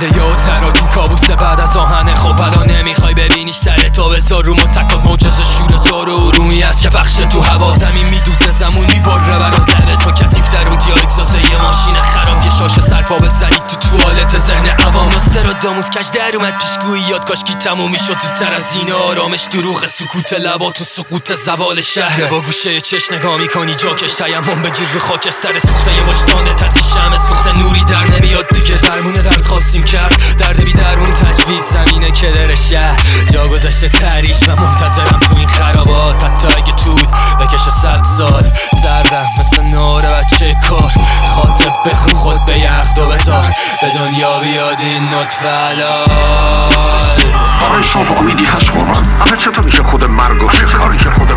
خنده یا تراتون کابوس بعد از آهنه. خب الان نمیخوای ببینیش سر تو بذار رو متکات معجزه شور زار و رومی است که بخش تو هوا زمین میدوزه زمون میبره برات لبه تو کثیفتر بود یا اکساس یه ماشین خراب یه شاشه سرپا بزنی تو توالت ذهن عوام. نوستراداموس کج در اومد پیشگویی یاد کاشکی تموم میشد زودتر از این آرامش دروغ سکوت لبات و سقوط زوال شهر. با گوشه چش نگاه میکنی جاکش تیمم بگیر رو خاکستر سوخته وجدان تسی شمع سوخته نوری در نمیاد دیگه درمون درد خواستیم کرد درد بی درمون تجویز زمینه که در شهر جا گذاشته تریش و منتظرم تو این خرابات حتی اگه طول بکشه 100 سال سردم مثل نار بچه کار خاطب بخون خود به یخ دو بذار به دنیا بیاد این نطفه حلال. برای صاف امیدی هست قربان همه چطور میشه خود مرگ و شکاری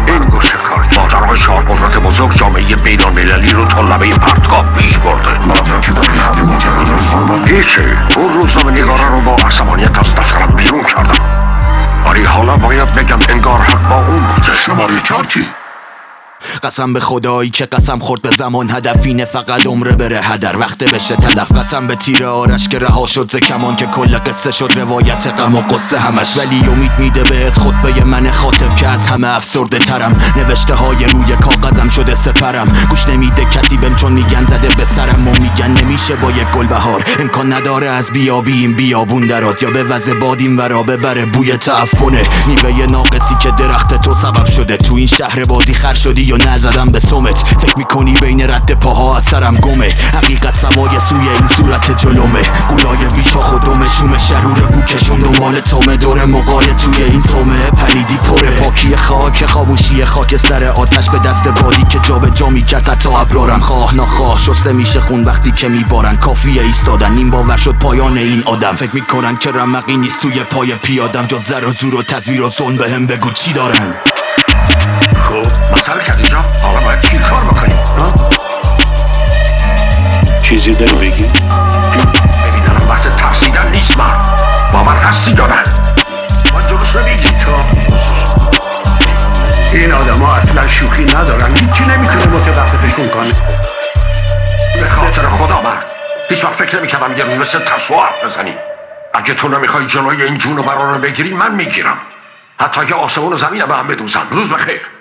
ماجرای 4 قدرت بزرگ جامعه بین‌المللی رو تا لبه پرتگاه پیش برده. مادر که داری حرفی مجرد از قربان هیچی اون روزنامه نگاره رو با عصبانیت از دفترم بیرون کردم ولی حالا باید بگم انگار حق با اون بود. شماره 4 چی؟ قسم به خدایی که قسم خورد به زمان هدفینه فقط عمره بره هدر وقت بشه تلف. قسم به تیر آرش که رها شد ز کمان که کل قصه شد روایت غم و قصه همش. ولی امید میده بهت خطبه من خاطب که از همه افسرده ترم. نوشته های روی کاغذم شده سپرم گوش نمیده کسی بهم چون میگن زده به سرم و میگن نمیشه با یک گل بهار. امکان نداره از بیابی این بیابون درات یا به وضع باد این ورا ببره بوی تعفنه. میوه ناقصی که درخت تو سبب شده تو این شهر بازی خر شدی یا نل زدم به سمت. فکر میکنی بین رد پاها از سرم گمه حقیقت سوای سوی این صورت جلومه. گولای بیشا خودمه شوم شرور بوکشون دنبال تومه دور مقای توی این سومه پلیدی پره پاکی خاک خاموشی خاکستر آتش به دست بادی که جا به جا میکرد حتی ابرارم خواه ناخواه شسته میشه خون وقتی که میبارن کافیه ایستادن این باور شد پایان این آدم. فکر میکنن که رمقی نیست توی پای پیادم جز زر و زور و تزویر و ظلم بهم بگو چی دارن. خب مسئله کرد اینجا حالا باید چی کار بکنیم؟ چیزی داری بگی؟ ببینم بحث ترسیدن نیست مرد باور هستی دارن باید جلوش رو بگی تو. این آدم ها اصلا شوخی ندارن هیچی نمیتونه متوقفشون کنه. به خاطر خدا مرد هیچ وقت فکر نمیکردم یه روز مثل ترسو حرف بزنی. اگه تو نمیخوای جلوی این جون و برا رو بگیری من میگیرم حتی که آسمون و زمین به هم بدوزم. روز بخیر.